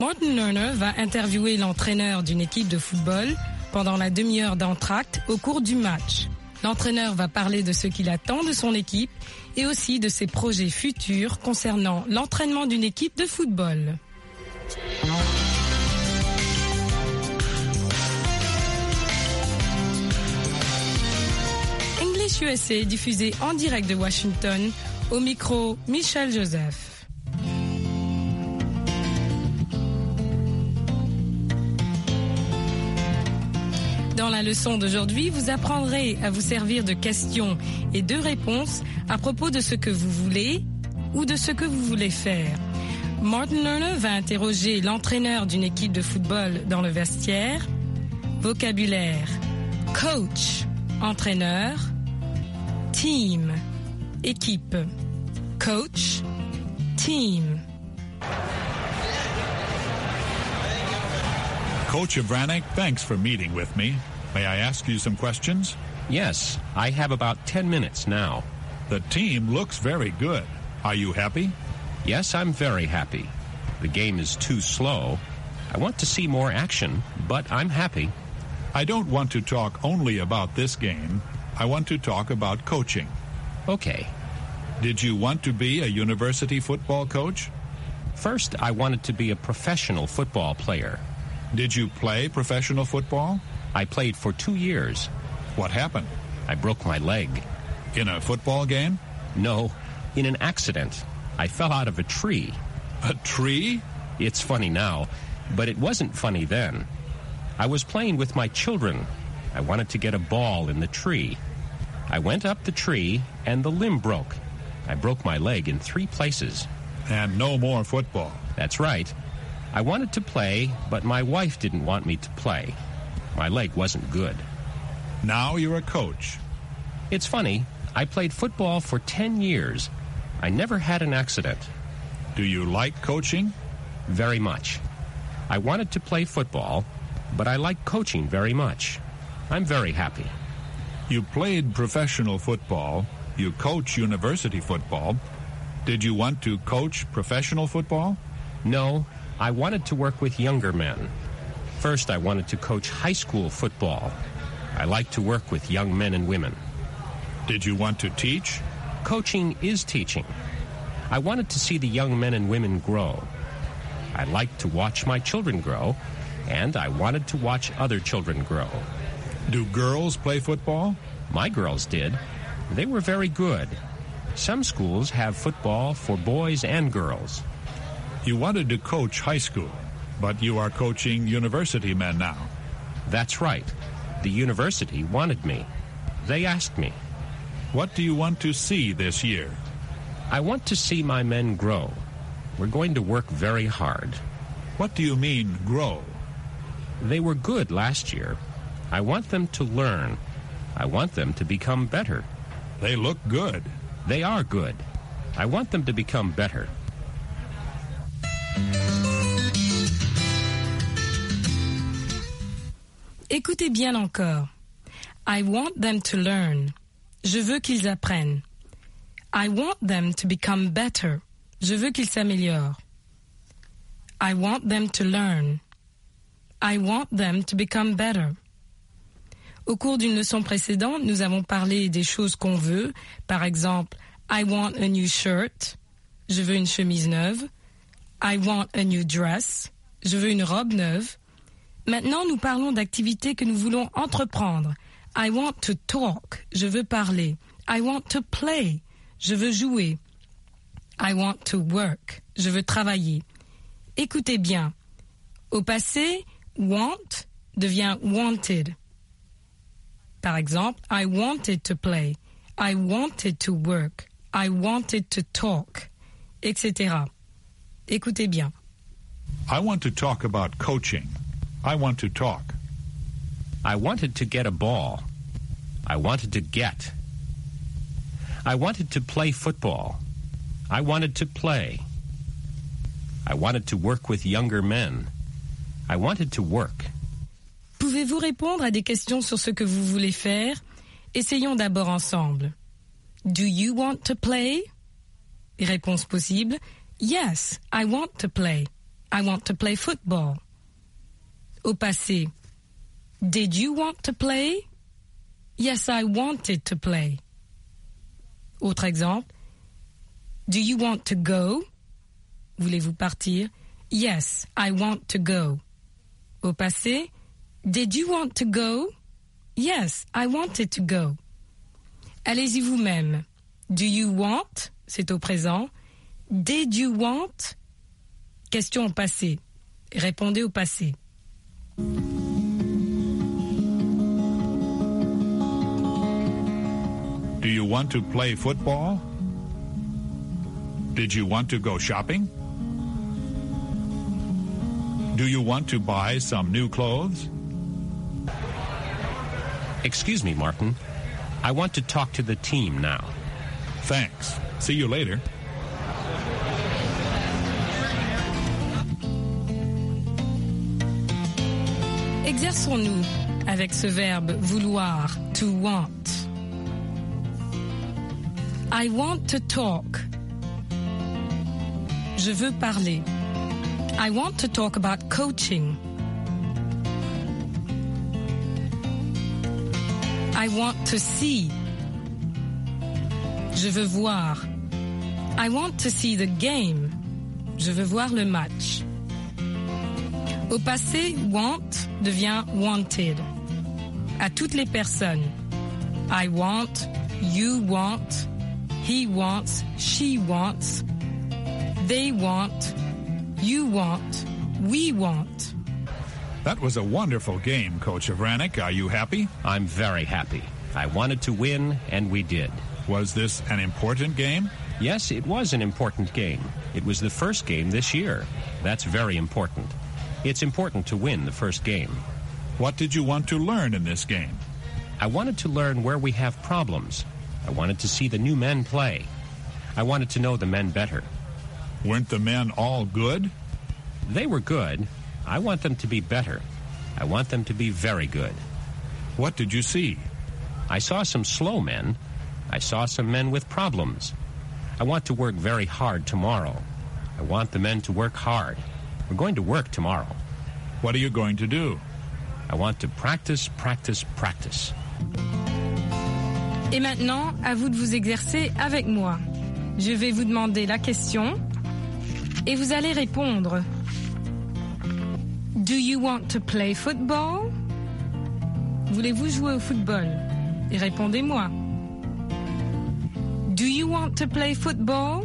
Martin Lerner va interviewer l'entraîneur d'une équipe de football pendant la demi-heure d'entracte au cours du match. L'entraîneur va parler de ce qu'il attend de son équipe et aussi de ses projets futurs concernant l'entraînement d'une équipe de football. English USA diffusé en direct de Washington, au micro Michel Joseph. Dans la leçon d'aujourd'hui, vous apprendrez à vous servir de questions et de réponses à propos de ce que vous voulez ou de ce que vous voulez faire. Martin Lerner va interroger l'entraîneur d'une équipe de football dans le vestiaire. Vocabulaire: coach, entraîneur; team, équipe; coach, team. Coach Abranek, thanks for meeting with me. May I ask you some questions? Yes, I have about 10 minutes now. The team looks very good. Are you happy? Yes, I'm very happy. The game is too slow. I want to see more action, but I'm happy. I don't want to talk only about this game. I want to talk about coaching. Okay. Did you want to be a university football coach? First, I wanted to be a professional football player. Did you play professional football? I played for 2 years. What happened? I broke my leg. In a football game? No, in an accident. I fell out of a tree. A tree? It's funny now, but it wasn't funny then. I was playing with my children. I wanted to get a ball in the tree. I went up the tree, and the limb broke. I broke my leg in 3 places. And no more football. That's right. I wanted to play, but my wife didn't want me to play. My leg wasn't good. Now you're a coach. It's funny, I played football for 10 years. I never had an accident. Do you like coaching? Very much. I wanted to play football, but I like coaching very much. I'm very happy. You played professional football. You coach university football. Did you want to coach professional football? No, I wanted to work with younger men. First, I wanted to coach high school football. I like to work with young men and women. Did you want to teach? Coaching is teaching. I wanted to see the young men and women grow. I liked to watch my children grow, and I wanted to watch other children grow. Do girls play football? My girls did. They were very good. Some schools have football for boys and girls. You wanted to coach high school, but you are coaching university men now. That's right. The university wanted me. They asked me. What do you want to see this year? I want to see my men grow. We're going to work very hard. What do you mean, grow? They were good last year. I want them to learn. I want them to become better. They look good. They are good. I want them to become better. Écoutez bien encore. I want them to learn. Je veux qu'ils apprennent. I want them to become better. Je veux qu'ils s'améliorent. I want them to learn. I want them to become better. Au cours d'une leçon précédente, nous avons parlé des choses qu'on veut. Par exemple, I want a new shirt. Je veux une chemise neuve. I want a new dress. Je veux une robe neuve. Maintenant, nous parlons d'activités que nous voulons entreprendre. I want to talk. Je veux parler. I want to play. Je veux jouer. I want to work. Je veux travailler. Écoutez bien. Au passé, want devient wanted. Par exemple, I wanted to play. I wanted to work. I wanted to talk, etc. Écoutez bien. I want to talk about coaching. I want to talk. I wanted to get a ball. I wanted to get. I wanted to play football. I wanted to play. I wanted to work with younger men. I wanted to work. Pouvez-vous répondre à des questions sur ce que vous voulez faire? Essayons d'abord ensemble. Do you want to play? Réponse possible. Yes, I want to play. I want to play football. Au passé, did you want to play? Yes, I wanted to play. Autre exemple, do you want to go? Voulez-vous partir? Yes, I want to go. Au passé, did you want to go? Yes, I wanted to go. Allez-y vous-même. Do you want? C'est au présent. Did you want? Question au passé. Répondez au passé. Do you want to play football? Did you want to go shopping? Do you want to buy some new clothes? Excuse me, Martin. I want to talk to the team now. Thanks. See you later. Exerçons-nous avec ce verbe vouloir, to want. I want to talk. Je veux parler. I want to talk about coaching. I want to see. Je veux voir. I want to see the game. Je veux voir le match. Au passé, want devient wanted. À toutes les personnes. I want, you want, he wants, she wants, they want, you want, we want. That was a wonderful game, Coach Avranik. Are you happy? I'm very happy. I wanted to win, and we did. Was this an important game? Yes, it was an important game. It was the first game this year. That's very important. It's important to win the first game. What did you want to learn in this game? I wanted to learn where we have problems. I wanted to see the new men play. I wanted to know the men better. Weren't the men all good? They were good. I want them to be better. I want them to be very good. What did you see? I saw some slow men. I saw some men with problems. I want to work very hard tomorrow. I want the men to work hard. We're going to work tomorrow. What are you going to do? I want to practice, practice, practice. Et maintenant, à vous de vous exercer avec moi. Je vais vous demander la question et vous allez répondre. Do you want to play football? Voulez-vous jouer au football? Et répondez-moi. Do you want to play football?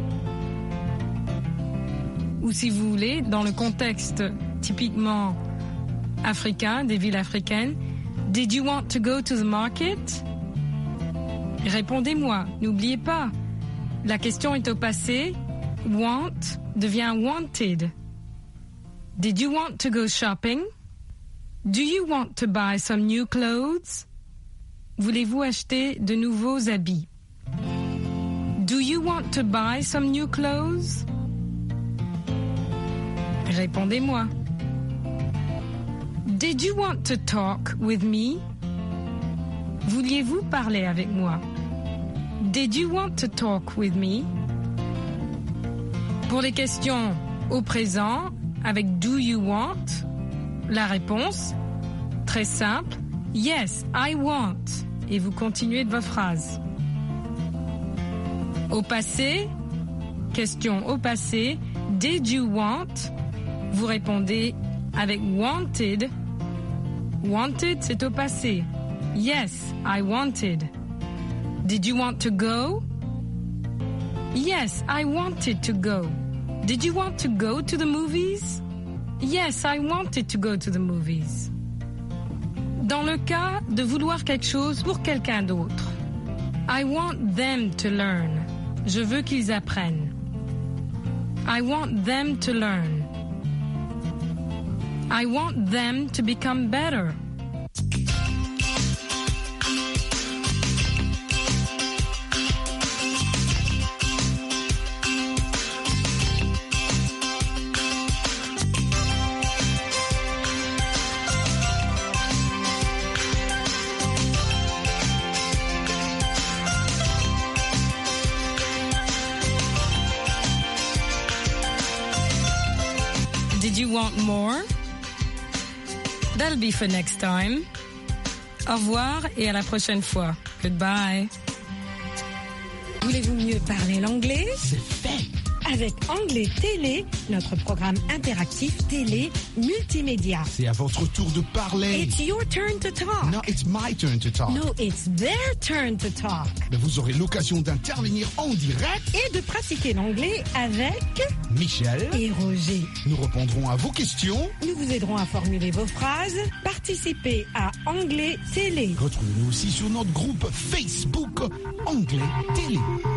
Ou si vous voulez, dans le contexte typiquement africain, des villes africaines, did you want to go to the market? Répondez-moi, n'oubliez pas, la question est au passé, want devient wanted. Did you want to go shopping? Do you want to buy some new clothes? Voulez-vous acheter de nouveaux habits? Do you want to buy some new clothes? Répondez-moi. Did you want to talk with me? Vouliez-vous parler avec moi? Did you want to talk with me? Pour les questions au présent, avec do you want, la réponse, très simple, yes, I want. Et vous continuez de votre phrase. Au passé, question au passé, did you want? Vous répondez avec wanted. Wanted, c'est au passé. Yes, I wanted. Did you want to go? Yes, I wanted to go. Did you want to go to the movies? Yes, I wanted to go to the movies. Dans le cas de vouloir quelque chose pour quelqu'un d'autre, I want them to learn. Je veux qu'ils apprennent. I want them to learn. I want them to become better. you want more? That'll be for next time. Au revoir et à la prochaine fois. Goodbye. Voulez-vous mieux parler l'anglais? C'est fait. Avec Anglais Télé, notre programme interactif télé multimédia. C'est à votre tour de parler. It's your turn to talk. No, it's my turn to talk. No, it's their turn to talk. Mais vous aurez l'occasion d'intervenir en direct. Et de pratiquer l'anglais avec Michel et Roger. Nous répondrons à vos questions. Nous vous aiderons à formuler vos phrases. Participez à Anglais Télé. Retrouvez-nous aussi sur notre groupe Facebook Anglais Télé.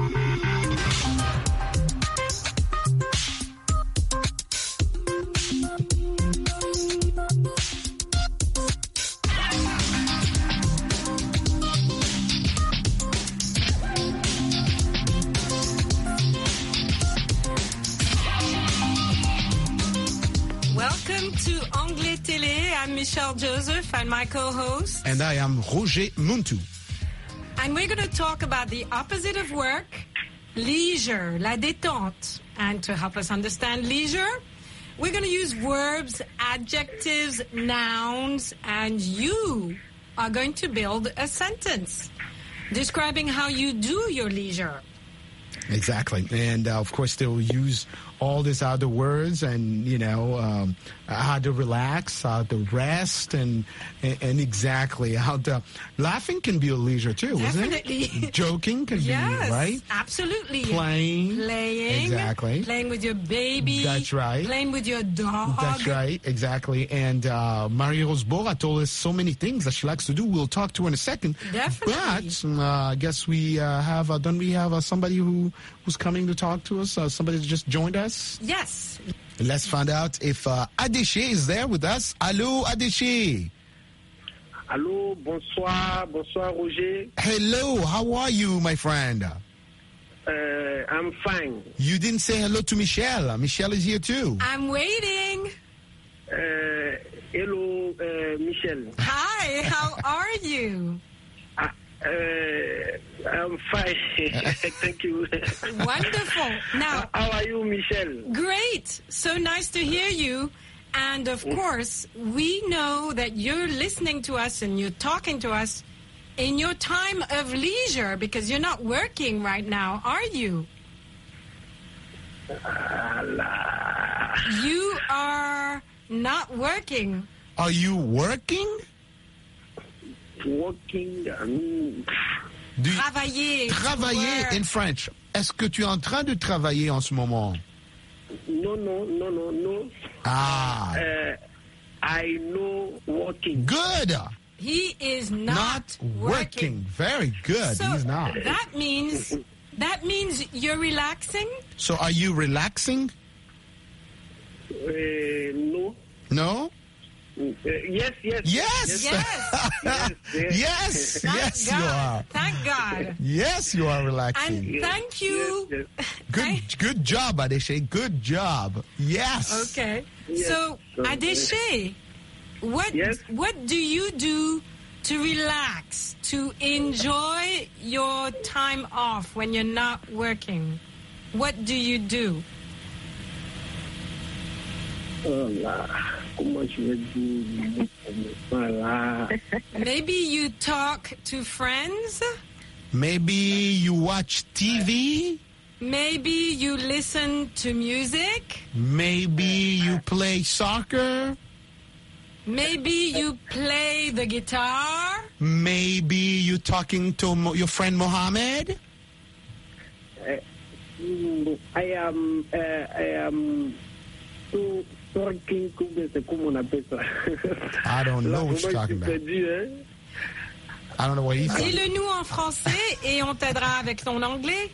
Welcome to Anglais Télé. I'm Michelle Joseph and my co-host. And I am Roger Muntu. And we're going to talk about the opposite of work, leisure, la détente. And to help us understand leisure, we're going to use verbs, adjectives, nouns, and you are going to build a sentence describing how you do your leisure. Exactly. And of course, they'll use all these other words and, how to relax, how to rest, and exactly how to... Laughing can be a leisure too, Definitely. isn't it? Joking can Yes, be, right? absolutely. Playing. Exactly. Playing with your baby. That's right. Playing with your dog. That's right, exactly. And Marie-Rose Bora told us so many things that she likes to do. We'll talk to her in a second. Definitely. But I guess we don't we have somebody who's coming to talk to us? Somebody that just joined us? Yes. Let's find out if Adeshe is there with us. Hello, Adeshe. Allô, bonsoir Roger. Hello, how are you, my friend? I'm fine. You didn't say hello to Michelle. Michelle is here too. I'm waiting. Hello, Michel. Hi, how are you? I'm fine. Thank you. Wonderful. Now, how are you, Michel? great. So nice to hear you. And of course, we know that you're listening to us and you're talking to us in your time of leisure because you're not working right now, are you? You are not working. Are you working? Working. Do you Travailler. to travailler work. in French? Est-ce que tu es en train de travailler en ce moment? No. Ah, I know working. good. He is Not not working. Very good. So He's not. that means you're relaxing? So are you relaxing? No. No? Yes. Yes. Yes. Yes, Thank you are. God. Thank God. Yes, you are relaxing. And thank you. Yes. Good job, Adeshe. Good job. Yes. Okay. Yes. So, Adeshe, Yes. what do you do to relax, to enjoy your time off when you're not working? What do you do? Oh là, comment je vais dire? Voilà. Maybe you talk to friends. Maybe you watch TV. Maybe you listen to music. Maybe you play soccer. Maybe you play the guitar. Maybe you talking to your friend Mohammed. I am talking, comment on appelle ça? I don't know what you're talking about. I don't know what he's saying. Dis-le-nous en français et on t'aidera avec ton anglais.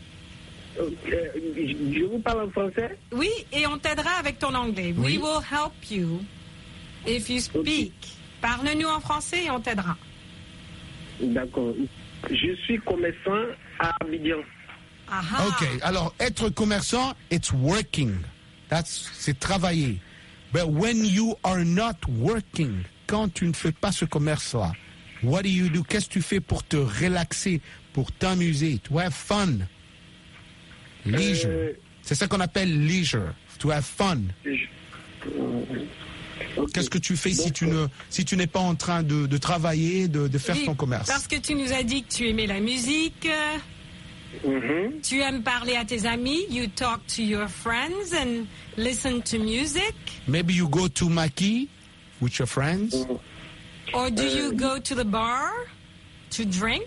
Je vous parle en français? Oui, et on t'aidera avec ton anglais. Oui. We will help you if you speak. Parle-nous en français et on t'aidera. D'accord. Je suis commerçant à Abidjan. Aha. Okay, alors être commerçant, it's working. C'est travailler. But when you are not working, quand tu ne fais pas ce commerce-là, what do you do? Qu'est-ce que tu fais pour te relaxer, pour t'amuser, to have fun? Leisure. C'est ça qu'on appelle leisure, to have fun. Ok. Qu'est-ce que tu fais si Donc, tu n'es pas en train de travailler, de faire Oui, ton commerce? parce que tu nous as dit que tu aimais la musique, mhm. tu aimes parler à tes amis, you talk to your friends and listen to music, Maybe you go to Maki with your friends. or do you go to the bar to drink?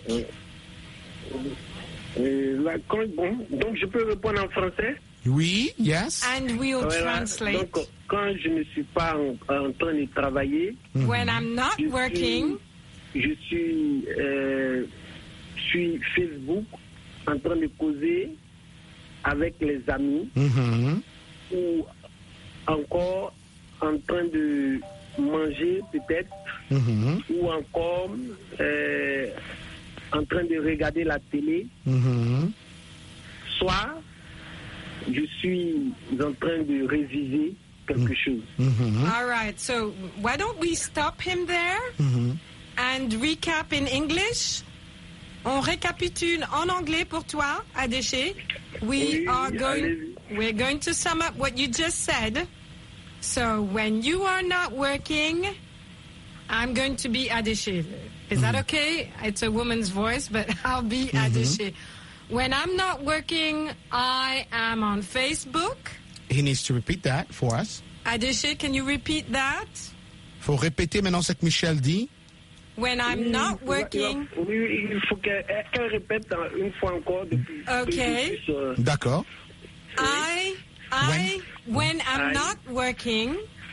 Donc, je peux répondre en français? Oui, yes. And we'll Voilà. translate. Donc, quand je ne suis pas en train de travailler, When I'm not je working, je suis Facebook en train de causer avec les amis Mhm. ou encore en train de manger peut-être Mhm. ou encore en train de regarder la télé. Mhm. Soit je suis en train de réviser quelque chose. Mhm. all right. So why don't we stop him there and recap in English? On récapitule en anglais pour toi, Adéché. Oui, We're going to sum up what you just said. So when you are not working, I'm going to be Adéché. Is that okay? It's a woman's voice, but I'll be Adéché. When I'm not working, I am on Facebook. He needs to repeat that for us. Adéché, can you repeat that? Faut répéter maintenant ce que Michel dit. When I'm not working, Oui, il faut qu'elle répète une fois encore. Depuis, Ok. D'accord. when I'm I- not working,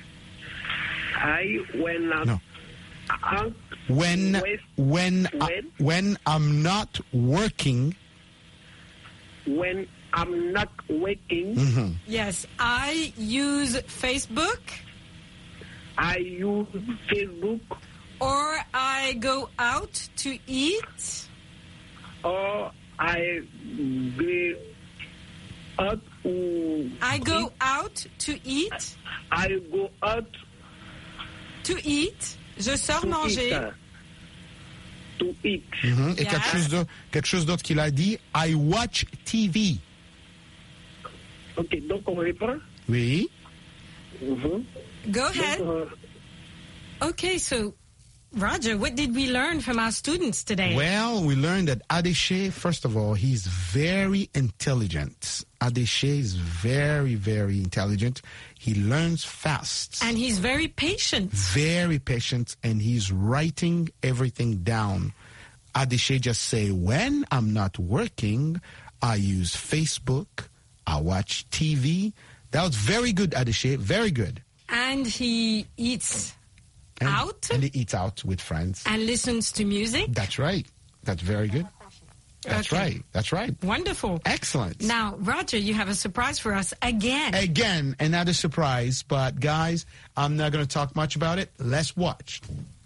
when No. I'm When When? I'm not working. when I'm not working, Mhm. yes, I use Facebook I use Facebook or I go out to eat or I go out. I go out to eat. I go out To eat. Je sors to manger. eat. To eat. Mhm. Et Yeah. quelque chose d'autre qu'il a dit. I watch TV. Ok, donc on reprend. Oui. Mhm. Go Donc, ahead. Okay, so Roger, what did we learn from our students today? Well, we learned that Adéché, first of all, he's very intelligent. Adéché is very, very intelligent. He learns fast. And he's very patient. Very patient, and he's writing everything down. Adéché just say, when I'm not working, I use Facebook, I watch TV. That was very good, Adéché, very good. And he eats And, out and he eats out with friends. and listens to music. That's right. That's very good. That's Okay. right. That's right. Wonderful. Excellent. Now, Roger, you have a surprise for us again. Again, another surprise, but guys, I'm not going to talk much about it. Let's watch.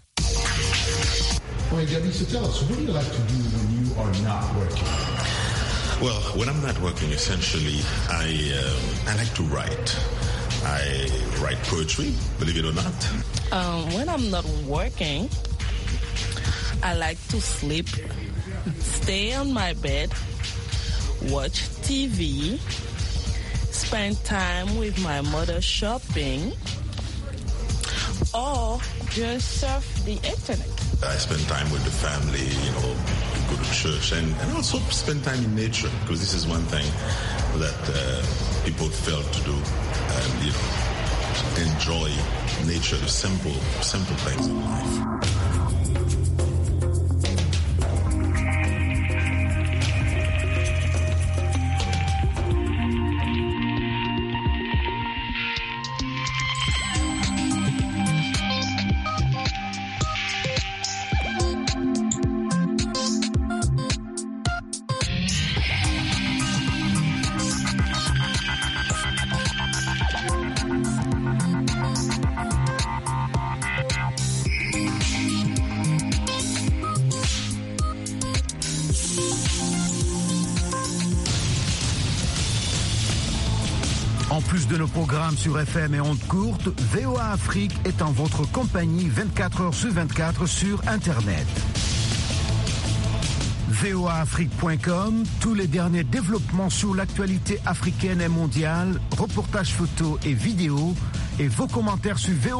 All right, Debbie, so tell us, what do you like to do when you are not working? Well, when I'm not working, essentially, I like to write. I write poetry, believe it or not. When I'm not working, I like to sleep, stay on my bed, watch TV, spend time with my mother shopping, or just surf the internet. I spend time with the family, go to church, and also spend time in nature, because this is one thing that people fail to do, and, enjoy nature, the simple things in life. En plus de nos programmes sur FM et ondes courtes, VOA Afrique est en votre compagnie 24 heures sur 24 sur Internet. voaafrique.com, tous les derniers développements sur l'actualité africaine et mondiale, reportages photos et vidéos, et vos commentaires sur VOA